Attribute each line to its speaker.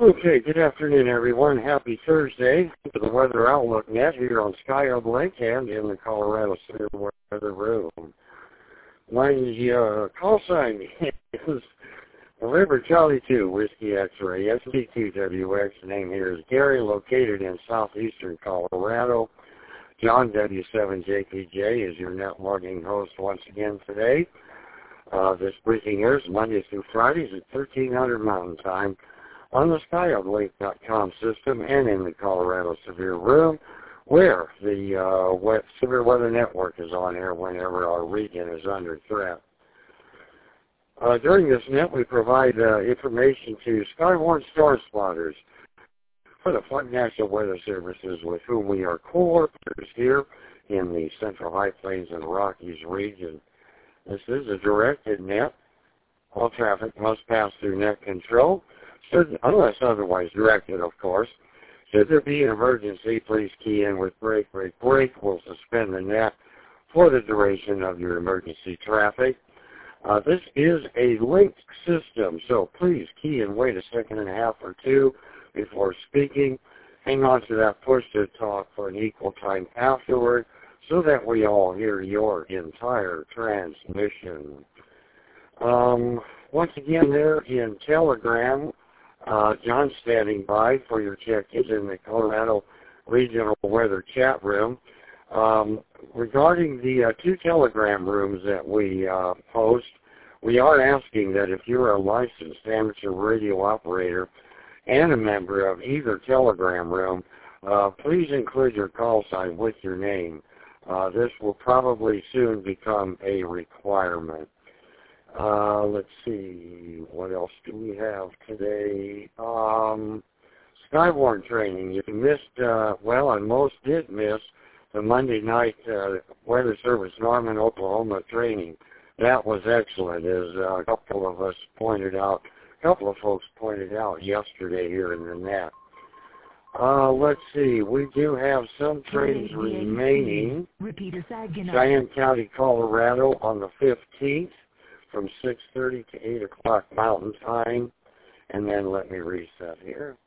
Speaker 1: Okay, good afternoon, everyone. Happy Thursday to the Weather Outlook Net here on Sky Hub Lake and in the Colorado Center Weather Room. My call sign is November Charlie 2, Whiskey X-Ray, SD2WX. The name here is Gary, located in southeastern Colorado. John W7JPJ is your net logging host once again today. This briefing airs Mondays through Fridays at 1300 Mountain Time on the SkyHubLake.com system and in the Colorado Severe Room, where the Severe Weather Network is on air whenever our region is under threat. During this net, we provide information to Skywarn storm spotters for the Flight National Weather Services, with whom we are co-workers here in the Central High Plains and Rockies region. This is a directed net. All traffic must pass through net control, unless otherwise directed, of course. Should there be an emergency, please key in with brake, brake, brake. We'll suspend the net for the duration of your emergency traffic. This is a linked system, so please key and wait a second and a half or two before speaking. Hang on to that push-to-talk for an equal time afterward so that we all hear your entire transmission. Once again, there in Telegram, John standing by for your check-ins in the Colorado Regional Weather Chat Room. Regarding the two Telegram rooms that we host, we are asking that if you're a licensed amateur radio operator and a member of either Telegram room, please include your call sign with your name. This will probably soon become a requirement. Let's see, what else do we have today? Skywarn training. You missed, and most did miss the Monday night Weather Service Norman, Oklahoma training. That was excellent, as a couple of folks pointed out yesterday here in the net. Let's see, we do have some trains remaining. Cheyenne County, Colorado on the 15th from 6:30 to 8 o'clock Mountain Time. And then let me reset here.